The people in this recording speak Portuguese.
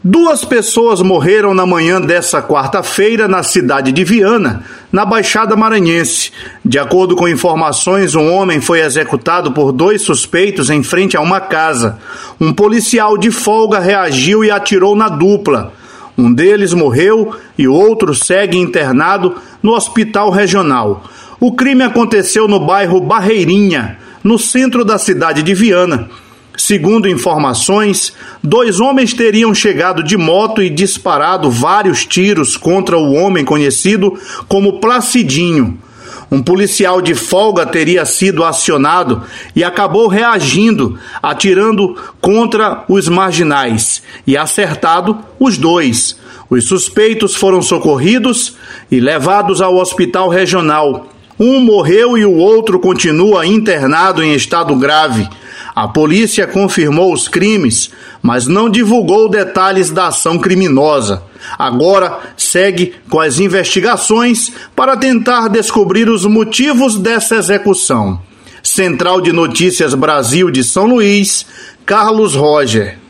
2 pessoas morreram na manhã dessa quarta-feira na cidade de Viana, na Baixada Maranhense. De acordo com informações, um homem foi executado por 2 suspeitos em frente a uma casa. Um policial de folga reagiu e atirou na dupla. Um deles morreu e o outro segue internado no hospital regional. O crime aconteceu no bairro Barreirinha, no centro da cidade de Viana. Segundo informações, 2 homens teriam chegado de moto e disparado vários tiros contra o homem conhecido como Placidinho. Um policial de folga teria sido acionado e acabou reagindo, atirando contra os marginais e acertado os 2. Os suspeitos foram socorridos e levados ao hospital regional. Um morreu e o outro continua internado em estado grave. A polícia confirmou os crimes, mas não divulgou detalhes da ação criminosa. Agora segue com as investigações para tentar descobrir os motivos dessa execução. Central de Notícias Brasil de São Luís, Carlos Roger.